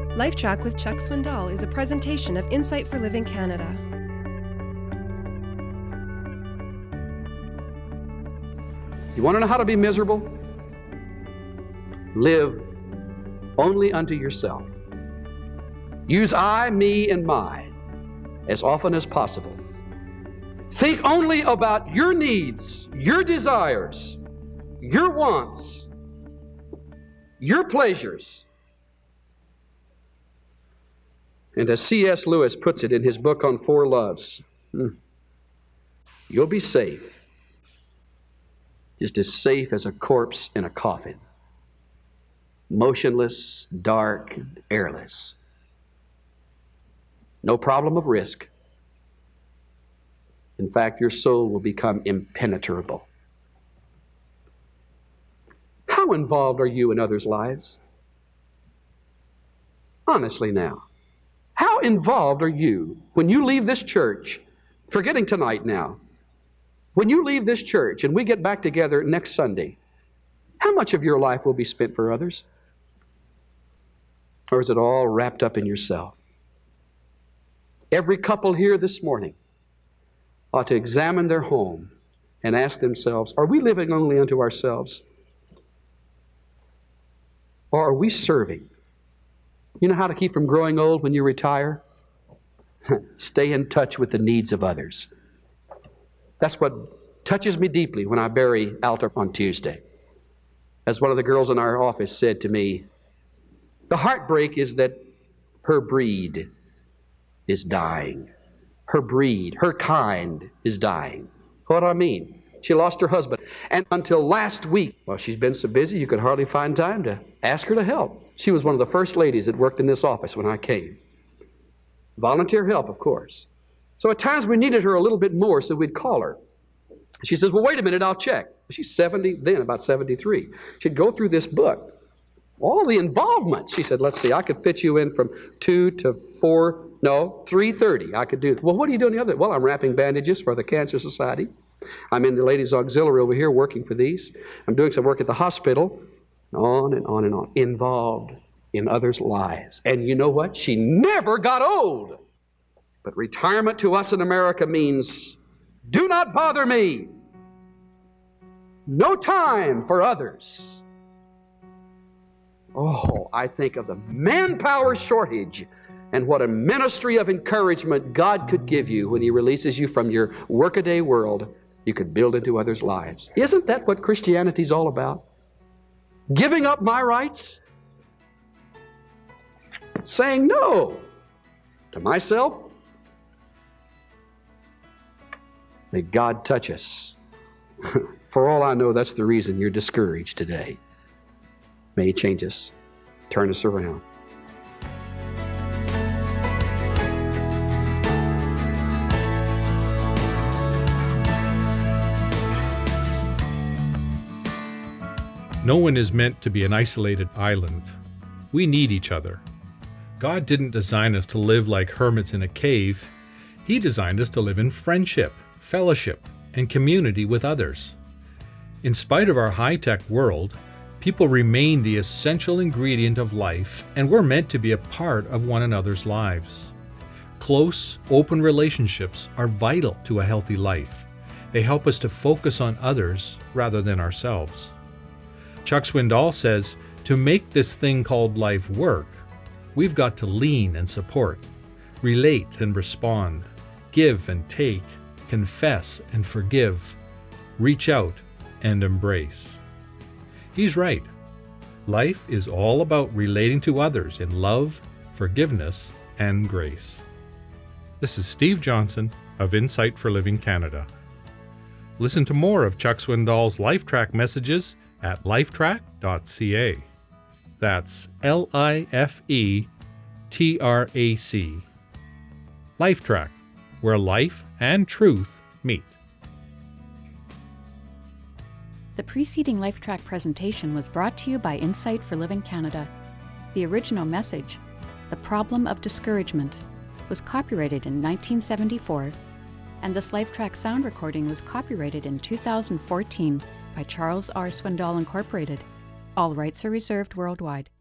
LifeTrack with Chuck Swindoll is a presentation of Insight for Living Canada. You want to know how to be miserable? Live only unto yourself. Use I, me, and my as often as possible. Think only about your needs, your desires, your wants, your pleasures. And as C.S. Lewis puts it in his book on Four Loves, you'll be safe, just as safe as a corpse in a coffin, motionless, dark, and airless. No problem of risk. In fact, your soul will become impenetrable. How involved are you in others' lives? Honestly now, how involved are you when you leave this church, forgetting tonight now, when you leave this church and we get back together next Sunday, how much of your life will be spent for others? Or is it all wrapped up in yourself? Every couple here this morning ought to examine their home and ask themselves, are we living only unto ourselves? Or are we serving? You know how to keep from growing old when you retire? Stay in touch with the needs of others. That's what touches me deeply when I bury Alta on Tuesday. As one of the girls in our office said to me, the heartbreak is that her breed is dying. Her breed, her kind is dying. What do I mean? She lost her husband. And until last week, well, she's been so busy you could hardly find time to ask her to help. She was one of the first ladies that worked in this office when I came. Volunteer help, of course. So at times we needed her a little bit more, so we'd call her. She says, well, wait a minute, I'll check. She's 70 then, about 73. She'd go through this book. All the involvement. She said, let's see, I could fit you in from 2 to 4, no, 3:30. I could do it. Well, what are you doing the other day? Well, I'm wrapping bandages for the Cancer Society. I'm in the Ladies Auxiliary over here working for these. I'm doing some work at the hospital. On and on and on. Involved in others' lives. And you know what? She never got old. But retirement to us in America means, do not bother me. No time for others. Oh, I think of the manpower shortage and what a ministry of encouragement God could give you when He releases you from your workaday world. You could build into others' lives. Isn't that what Christianity's all about? Giving up my rights? Saying no to myself? May God touch us. For all I know, that's the reason you're discouraged today. May He change us, turn us around. No one is meant to be an isolated island. We need each other. God didn't design us to live like hermits in a cave. He designed us to live in friendship, fellowship, and community with others. In spite of our high-tech world, people remain the essential ingredient of life, and we're meant to be a part of one another's lives. Close, open relationships are vital to a healthy life. They help us to focus on others rather than ourselves. Chuck Swindoll says, to make this thing called life work, we've got to lean and support, relate and respond, give and take, confess and forgive, reach out and embrace. He's right. Life is all about relating to others in love, forgiveness, and grace. This is Steve Johnson of Insight for Living Canada. Listen to more of Chuck Swindoll's LifeTrack messages at lifetrack.ca. That's LIFETRAC. LifeTrack, where life and truth meet. The preceding LifeTrack presentation was brought to you by Insight for Living Canada. The original message, The Problem of Discouragement, was copyrighted in 1974, and this LifeTrack sound recording was copyrighted in 2014 by Charles R. Swindoll Incorporated. All rights are reserved worldwide.